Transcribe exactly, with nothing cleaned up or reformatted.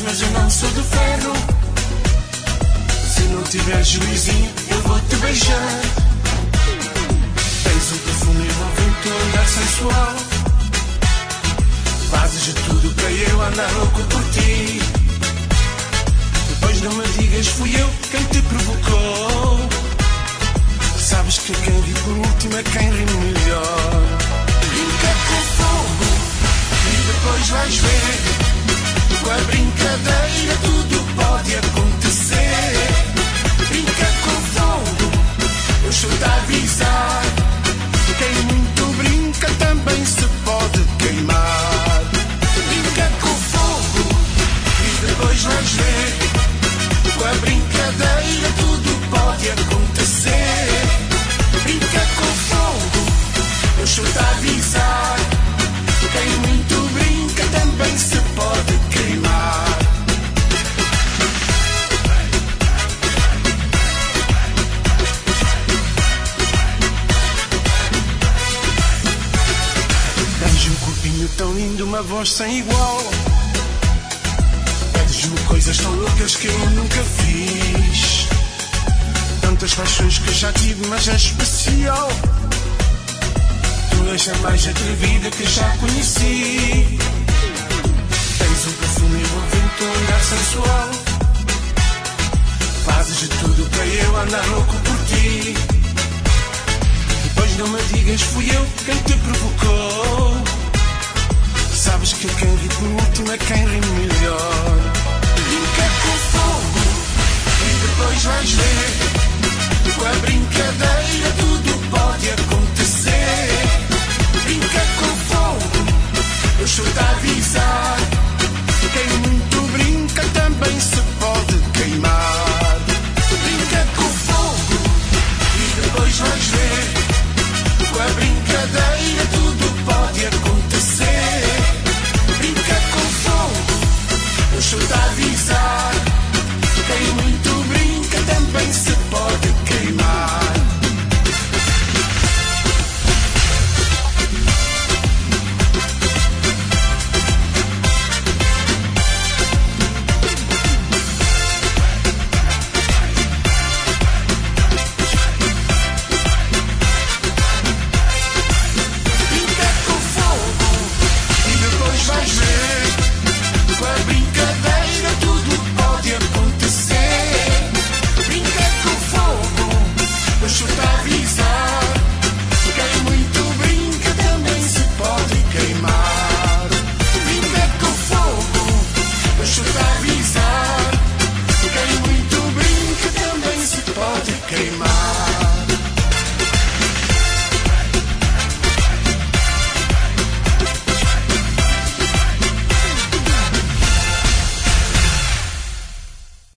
mas eu não sou de ferro. Se não tiver juizinho, eu vou te beijar. Tens um perfume envolvente, um olhar sensual. Fazes de tudo para eu andar louco por ti. Depois não me digas, fui eu quem te provocou. Sabes que quem ri por último é quem ri melhor. Brinca com fogo e depois vais ver. Com a brincadeira tudo pode acontecer. Brinca com fogo, eu estou a avisar. Quem muito brinca também se pode queimar. Brinca com fogo e depois vais ver. Com a brincadeira tudo pode acontecer. Brinca com fogo, eu estou a avisar. Quem muito brinca também se pode queimar. Tens um corpinho tão lindo, uma voz sem igual. Pedes-me coisas tão loucas que eu nunca fiz. Tantas paixões que já tive, mas é especial. Tu és a mais atrevida que já conheci. Tens um perfume envolvente, um olhar sensual. Fazes de tudo para eu andar louco por ti. Depois não me digas, fui eu quem te provocou. Sabes que quem ri por último é quem ri melhor. Brinca com fogo e depois vais ver. Com a brincadeira tudo